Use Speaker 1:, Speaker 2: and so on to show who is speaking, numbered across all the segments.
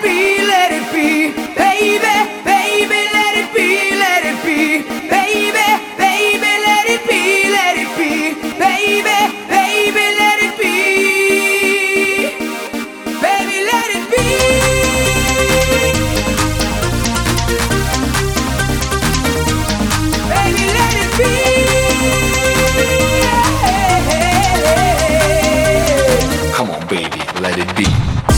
Speaker 1: be, let it be, baby, baby, let it be, let it be, baby, baby, let it be, let it be, baby, baby, let it be, baby, let it be. Baby, let it be.
Speaker 2: Come on, baby, let it be.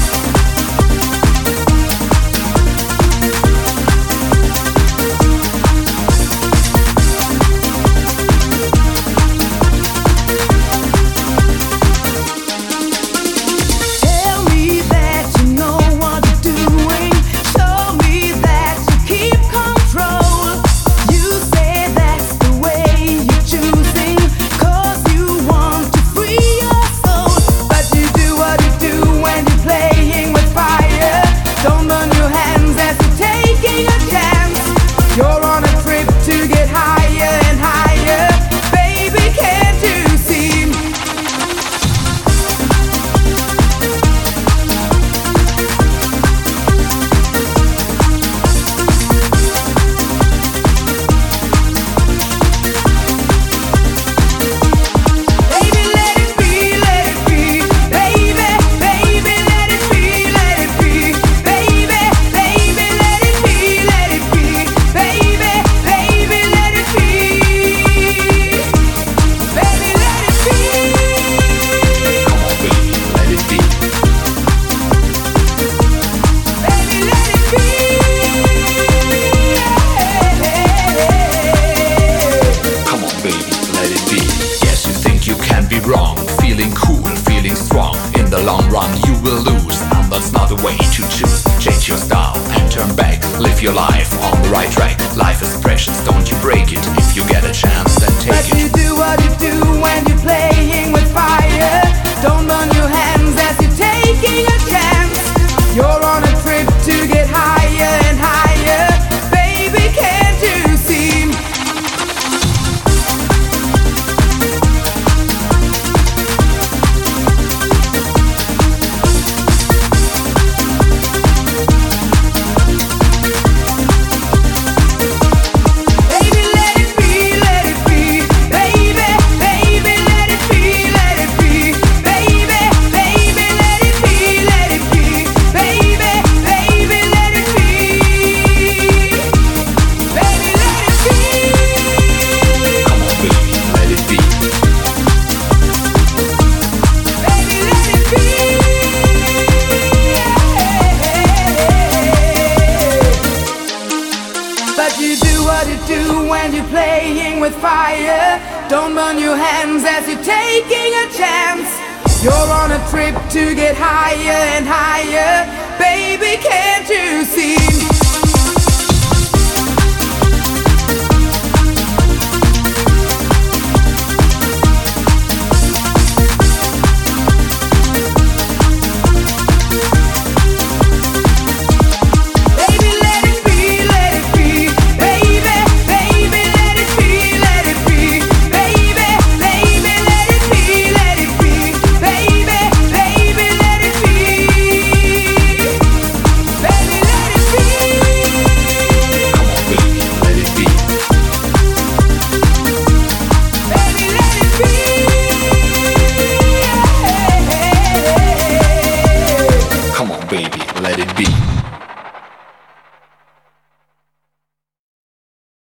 Speaker 2: Wrong, feeling cool, feeling strong. In the long run you will lose, and that's not the way to choose. Change your style and turn back. Live your life on the right track. Life is precious, don't you break it. If you get a chance, then take
Speaker 1: but
Speaker 2: it.
Speaker 1: But you do what you do when you're playing with fire. Don't burn your hands as you're taking a chance. You're on a trip to get higher and higher. Baby, can't you see? But you do what you do when you're playing with fire. Don't burn your hands as you're taking a chance. You're on a trip to get higher and higher. Baby, can't you see?